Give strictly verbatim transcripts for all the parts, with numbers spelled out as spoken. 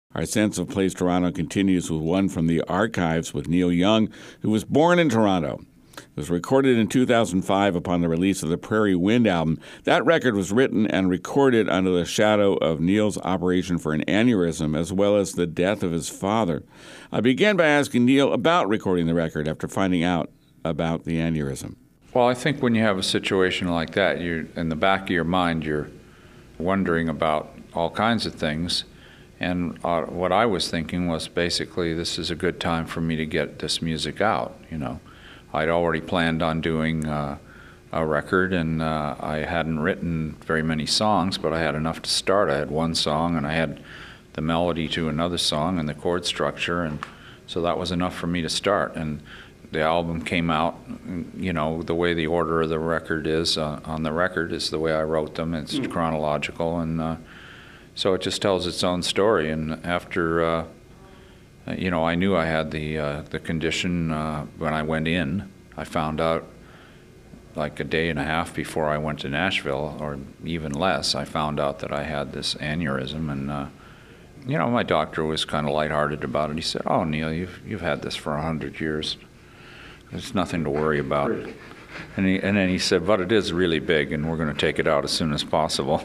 Our Sense of Place Toronto continues with one from the archives with Neil Young, who was born in Toronto. It was recorded in two thousand five upon the release of the Prairie Wind album. That record was written and recorded under the shadow of Neil's operation for an aneurysm, as well as the death of his father. I began by asking Neil about recording the record after finding out about the aneurysm. Well, I think when you have a situation like that, you're in the back of your mind, you're wondering about all kinds of things. And uh, what I was thinking was basically, this is a good time for me to get this music out, you know. I'd already planned on doing uh, a record, and uh, I hadn't written very many songs, but I had enough to start. I had one song, and I had the melody to another song and the chord structure, and so that was enough for me to start. And the album came out, you know, the way the order of the record is uh, on the record is the way I wrote them. It's mm. chronological, and uh, so it just tells its own story. And after, uh, you know, I knew I had the uh, the condition uh, when I went in. I found out like a day and a half before I went to Nashville, or even less, I found out that I had this aneurysm. And, uh, you know, my doctor was kind of lighthearted about it. He said, "Oh, Neil, you've, you've had this for a hundred years. There's nothing to worry about." And, he, and then he said, "But it is really big, and we're going to take it out as soon as possible."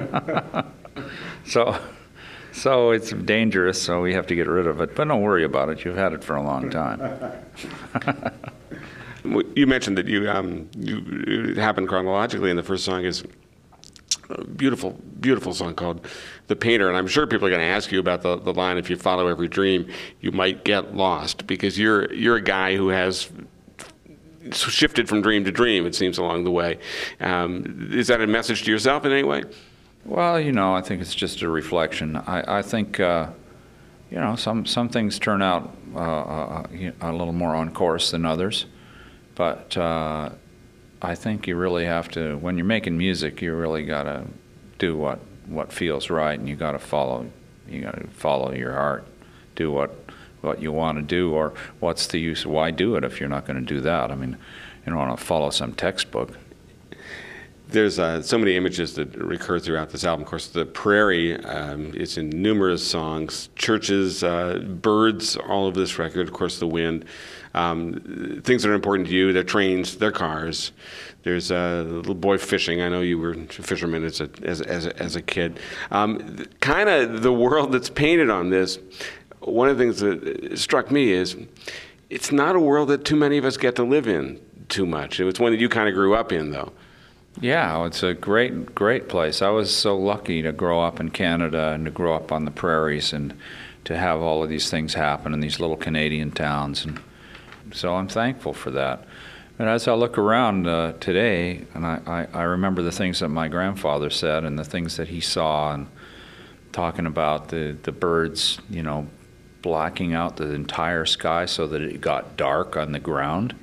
So, so it's dangerous, so we have to get rid of it. But don't worry about it. You've had it for a long time. You mentioned that you, um, you it happened chronologically, and the first song is a beautiful, beautiful song called "The Painter." And I'm sure people are going to ask you about the, the line, "If you follow every dream, you might get lost," because you're you're a guy who has shifted from dream to dream, it seems, along the way. Um, is that a message to yourself in any way? Well, you know, I think it's just a reflection. I, I think, uh, you know, some, some things turn out uh, uh, a little more on course than others. But uh, I think you really have to, when you're making music, you really got to do what, what feels right, and you got to follow, you got to follow your heart, do what what you want to do, or what's the use? Why do it if you're not going to do that? I mean, you don't want to follow some textbook. There's uh, so many images that recur throughout this album. Of course, the prairie um, is in numerous songs. Churches, uh, birds, all of this record. Of course, the wind. Um, things that are important to you. Their trains, their cars. There's a little boy fishing. I know you were a fisherman as a as as a, as a kid. Um, kind of the world that's painted on this. One of the things that struck me is it's not a world that too many of us get to live in too much. It was one that you kind of grew up in, though. Yeah, it's a great, great place. I was so lucky to grow up in Canada and to grow up on the prairies and to have all of these things happen in these little Canadian towns. And so I'm thankful for that. And as I look around uh, today, and I, I, I remember the things that my grandfather said and the things that he saw, and talking about the, the birds, you know, blacking out the entire sky so that it got dark on the ground.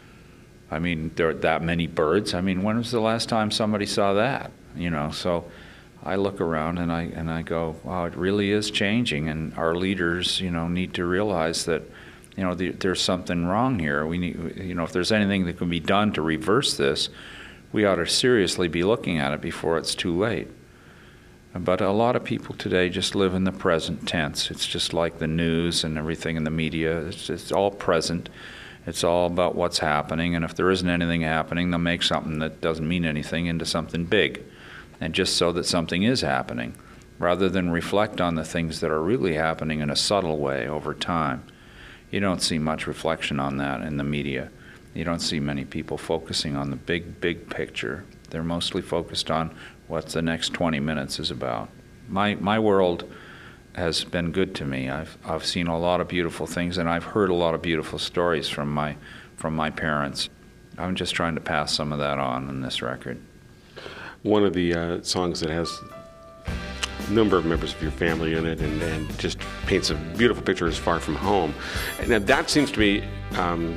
I mean, there are that many birds. I mean, when was the last time somebody saw that? You know, so I look around and I and I go, wow, it really is changing, and our leaders, you know, need to realize that, you know, the, there's something wrong here. We need, you know, if there's anything that can be done to reverse this, we ought to seriously be looking at it before it's too late. But a lot of people today just live in the present tense. It's just like the news and everything in the media. It's, it's all present. It's all about what's happening. And if there isn't anything happening, they'll make something that doesn't mean anything into something big. And just so that something is happening, rather than reflect on the things that are really happening in a subtle way over time. You don't see much reflection on that in the media. You don't see many people focusing on the big, big picture. They're mostly focused on what the next twenty minutes is about. My my world has been good to me. I've I've seen a lot of beautiful things, and I've heard a lot of beautiful stories from my from my parents. I'm just trying to pass some of that on in this record. One of the uh, songs that has a number of members of your family in it, and, and just paints a beautiful picture, is "Far From Home." Now that seems to be um,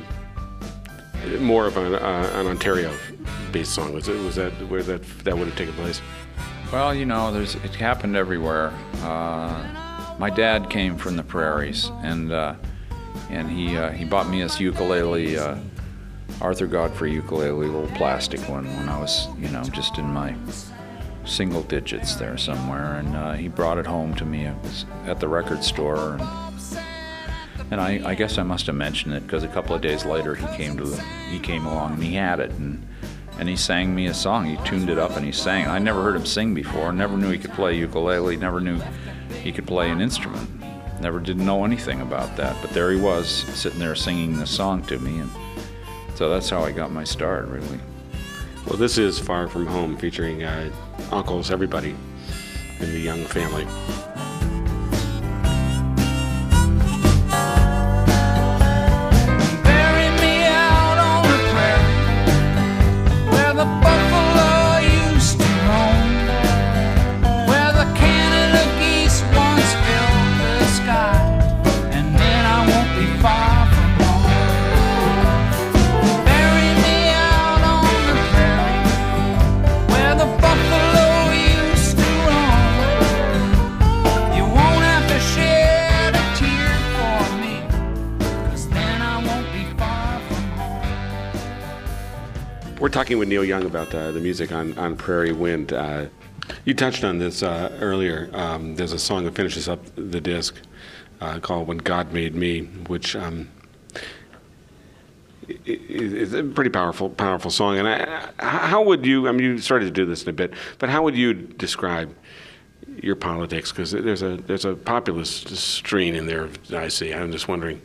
more of an, uh, an Ontario-based song. Was it? Was that where that that would have taken place? Well, you know, there's it happened everywhere. Uh, my dad came from the prairies, and uh, and he uh, he bought me this ukulele, uh, Arthur Godfrey ukulele, little plastic one, when I was, you know, just in my single digits there somewhere, and uh, he brought it home to me. It was at the record store, and, and I, I guess I must have mentioned it because a couple of days later he came to he came along and he had it, and and he sang me a song. He tuned it up and he sang it. I never heard him sing before. Never knew he could play ukulele. Never knew he could play an instrument. Never did know anything about that. But there he was, sitting there singing the song to me, and so that's how I got my start, really. Well, this is Far From Home, featuring uh, uncles, everybody in the Young family. Bury me out on the prairie, where the buffalo used to roam, where the Canada geese once filled the sky, and then I won't be far from home. Bury me out on the prairie, where the buffalo used to roam. You won't have to shed a tear for me, 'cause then I won't be far from home. We're talking with Neil Young about uh, the music on, on Prairie Wind. Uh, you touched on this uh, earlier. Um, there's a song that finishes up the disc uh, called When God Made Me, which um, i- i- is a pretty powerful, powerful song. And I, how would you, I mean, you started to do this in a bit, but how would you describe your politics? Because there's a, there's a populist strain in there, I see. I'm just wondering.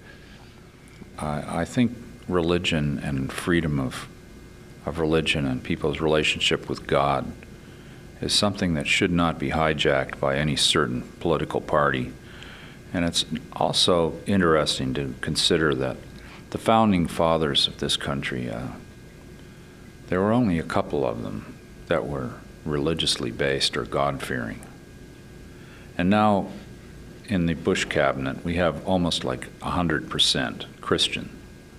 I, I think religion and freedom of of religion and people's relationship with God is something that should not be hijacked by any certain political party. And it's also interesting to consider that the founding fathers of this country, uh, there were only a couple of them that were religiously based or God-fearing. And now in the Bush cabinet, we have almost like one hundred percent Christian.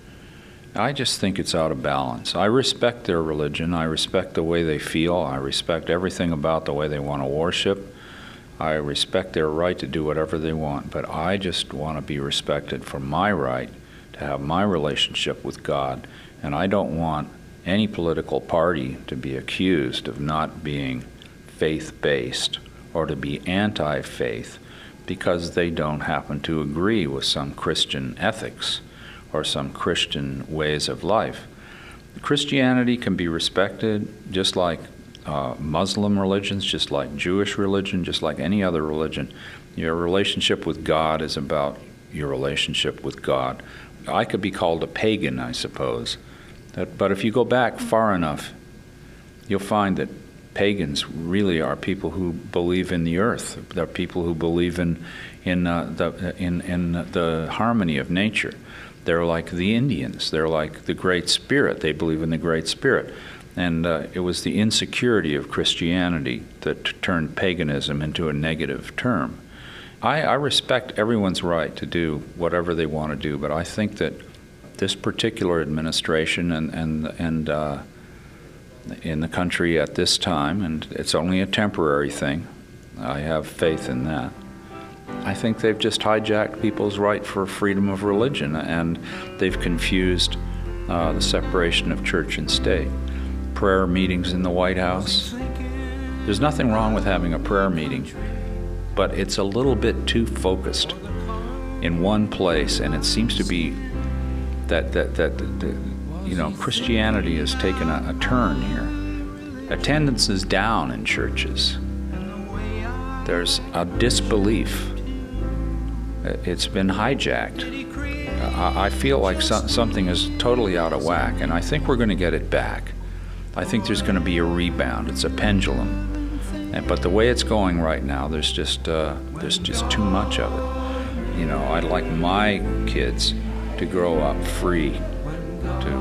I just think it's out of balance. I respect their religion. I respect the way they feel. I respect everything about the way they want to worship. I respect their right to do whatever they want. But I just want to be respected for my right to have my relationship with God. And I don't want any political party to be accused of not being faith-based or to be anti-faith because they don't happen to agree with some Christian ethics or some Christian ways of life. Christianity can be respected just like uh, Muslim religions, just like Jewish religion, just like any other religion. Your relationship with God is about your relationship with God. I could be called a pagan, I suppose. That, but if you go back far enough, you'll find that pagans really are people who believe in the earth. They're people who believe in in uh, the in in the harmony of nature. They're like the Indians. They're like the Great Spirit. They believe in the Great Spirit. And uh, it was the insecurity of Christianity that t- turned paganism into a negative term. I, I respect everyone's right to do whatever they want to do, but I think that this particular administration and and and uh, in the country at this time, and it's only a temporary thing, I have faith in that. I think they've just hijacked people's right for freedom of religion, and they've confused uh, the separation of church and state. Prayer meetings in the White House. There's nothing wrong with having a prayer meeting, but it's a little bit too focused in one place, and it seems to be that that that, that you know, Christianity has taken a, a turn here. Attendance is down in churches. There's a disbelief. It's been hijacked. I feel like so, something is totally out of whack, and I think we're going to get it back. I think there's going to be a rebound. It's a pendulum. And, but the way it's going right now, there's just uh, there's just too much of it. You know, I'd like my kids to grow up free, to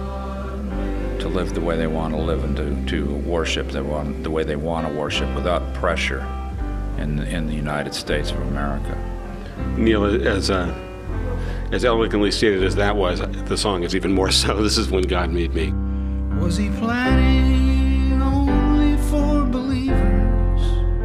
uh, to live the way they want to live, and to, to worship the, one, the way they want to worship without pressure in in the United States of America. Neil, as uh, as elegantly stated as that was, the song is even more so. This is When God Made Me. Was he planning only for believers,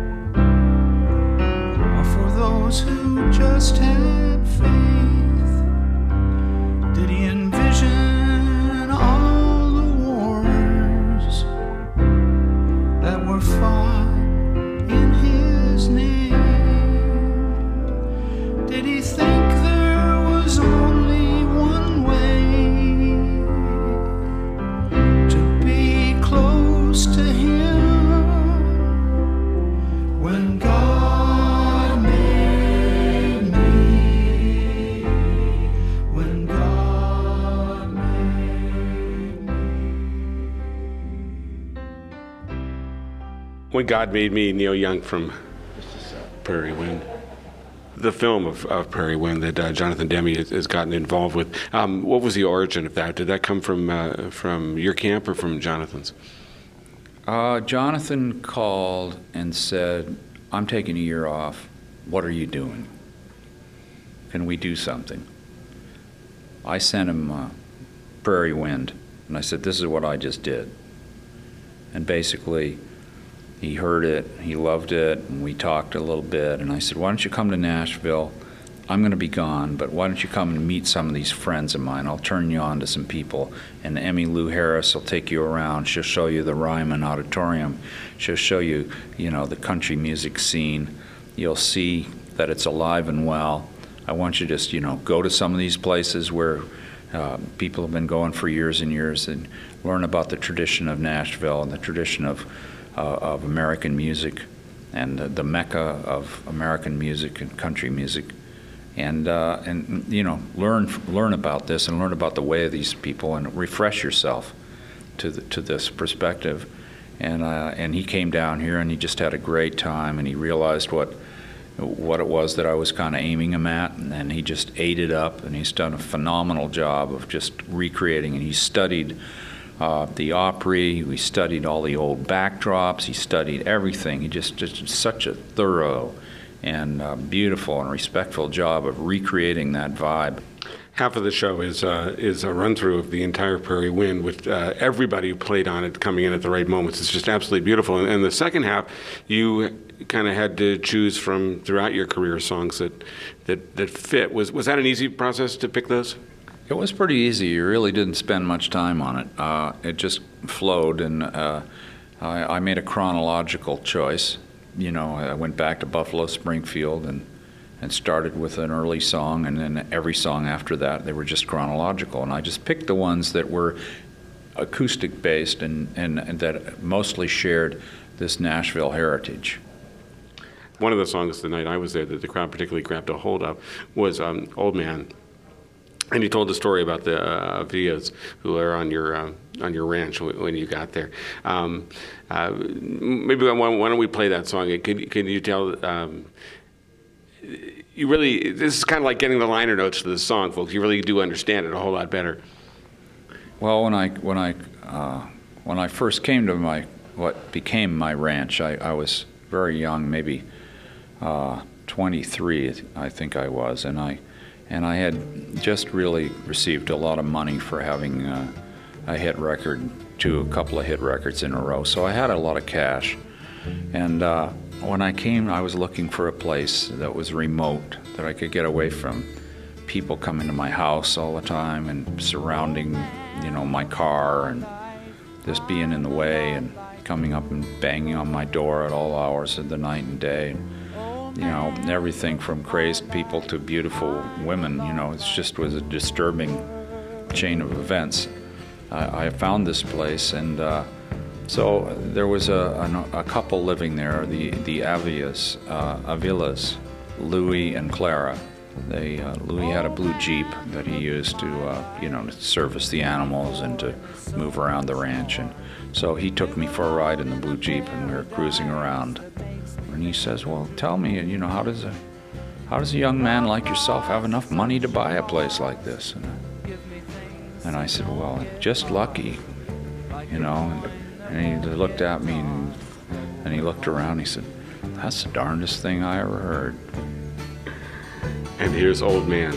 or for those who just had faith? Did he envision all the wars that were fought did he think there was only one way to be close to him when God made me? When God made me. When God Made Me, Neil Young from Prairie Wind. The film of, of Prairie Wind that uh, Jonathan Demme has, has gotten involved with. Um, what was the origin of that? Did that come from uh, from your camp or from Jonathan's? Uh, Jonathan called and said, I'm taking a year off. What are you doing? Can we do something? I sent him uh, Prairie Wind, and I said, this is what I just did. And basically, he heard it, he loved it, and we talked a little bit, and I said, why don't you come to Nashville? I'm going to be gone, but why don't you come and meet some of these friends of mine? I'll turn you on to some people, and Emmylou Harris will take you around. She'll show you the Ryman Auditorium. She'll show you, you know, the country music scene. You'll see that it's alive and well. I want you to just, you know, go to some of these places where uh, people have been going for years and years and learn about the tradition of Nashville and the tradition of Uh, of American music and uh, the mecca of American music and country music, and uh, and you know learn learn about this and learn about the way of these people and refresh yourself to the, to this perspective. And uh, and he came down here and he just had a great time, and he realized what what it was that I was kind of aiming him at, and, and he just ate it up, and he's done a phenomenal job of just recreating. And he studied Uh, the Opry, we studied all the old backdrops, he studied everything. He just did such a thorough and uh, beautiful and respectful job of recreating that vibe. Half of the show is uh, is a run-through of the entire Prairie Wind with uh, everybody who played on it coming in at the right moments. It's just absolutely beautiful. And, and the second half, you kind of had to choose from throughout your career songs that, that, that fit. Was, was that an easy process to pick those? It was pretty easy. You really didn't spend much time on it. Uh, it just flowed, and uh, I, I made a chronological choice. You know, I went back to Buffalo Springfield and, and started with an early song, and then every song after that, they were just chronological. And I just picked the ones that were acoustic-based and, and, and that mostly shared this Nashville heritage. One of the songs the night I was there that the crowd particularly grabbed a hold of was um, Old Man. And you told the story about the uh, Villas who are on your uh, on your ranch when you got there. Um, uh, maybe why, why don't we play that song? Can, can you tell? Um, you really, this is kind of like getting the liner notes to the song, folks. You really do understand it a whole lot better. Well, when I when I uh, when I first came to my what became my ranch, I, I was very young, maybe uh, twenty-three, I think I was, and I. And I had just really received a lot of money for having uh, a hit record, to a couple of hit records in a row. So I had a lot of cash. And uh, when I came, I was looking for a place that was remote, that I could get away from people coming to my house all the time and surrounding, you know, my car and just being in the way and coming up and banging on my door at all hours of the night and day. You know, everything from crazed people to beautiful women. You know, it just was a disturbing chain of events. I, I found this place, and uh, so there was a, a, a couple living there, the the Avilas, uh, Avilas, Louis and Clara. They uh, Louis had a blue Jeep that he used to, uh, you know, to service the animals and to move around the ranch, and so he took me for a ride in the blue Jeep, and we were cruising around. And he says, well, tell me, you know, how does a how does a young man like yourself have enough money to buy a place like this? And, and I said, well, just lucky, you know. And, and he looked at me and, and he looked around and he said, that's the darndest thing I ever heard. And here's Old Man.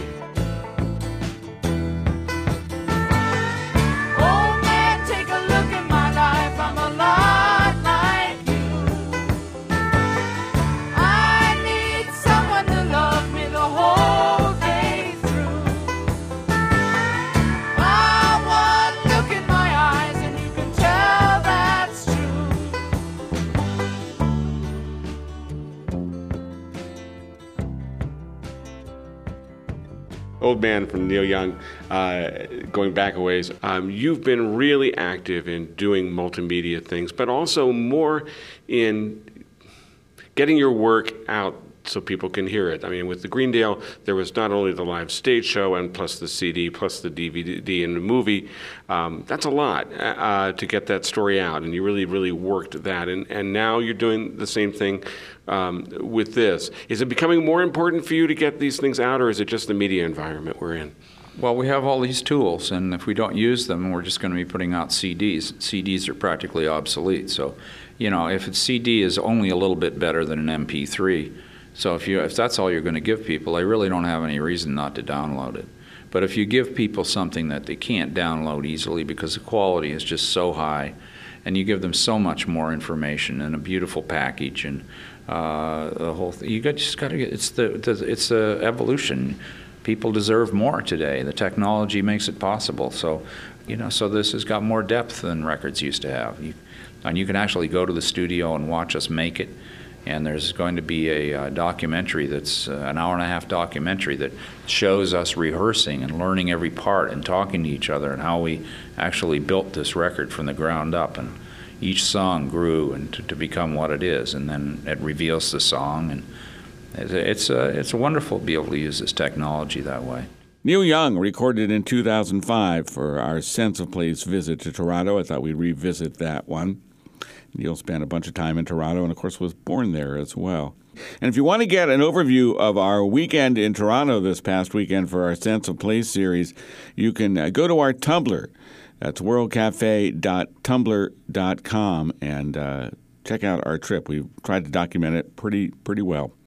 Old man from Neil Young, uh, going back a ways. Um, you've been really active in doing multimedia things, but also more in getting your work out so people can hear it. I mean, with the Greendale, there was not only the live stage show and plus the C D, plus the D V D and the movie. Um, that's a lot uh, to get that story out, and you really, really worked that. And, and now you're doing the same thing um, with this. Is it becoming more important for you to get these things out, or is it just the media environment we're in? Well, we have all these tools, and if we don't use them, we're just going to be putting out C Ds. C Ds are practically obsolete. So, you know, if a C D is only a little bit better than an M P three, so if you if that's all you're going to give people, they really don't have any reason not to download it. But if you give people something that they can't download easily because the quality is just so high, and you give them so much more information and a beautiful package and uh, the whole thing, you got, just got to get it's the, the it's the evolution. People deserve more today. The technology makes it possible. So, you know, so this has got more depth than records used to have. You, and you can actually go to the studio and watch us make it. And there's going to be a uh, documentary that's uh, an hour and a half documentary that shows us rehearsing and learning every part and talking to each other and how we actually built this record from the ground up. And each song grew and to, to become what it is. And then it reveals the song. And it's, it's, uh, it's wonderful to be able to use this technology that way. Neil Young recorded in two thousand five for our Sense of Place visit to Toronto. I thought we'd revisit that one. Neil spent a bunch of time in Toronto and, of course, was born there as well. And if you want to get an overview of our weekend in Toronto this past weekend for our Sense of Place series, you can uh, go to our Tumblr. That's world cafe dot tumblr dot com and uh, check out our trip. We've tried to document it pretty pretty well.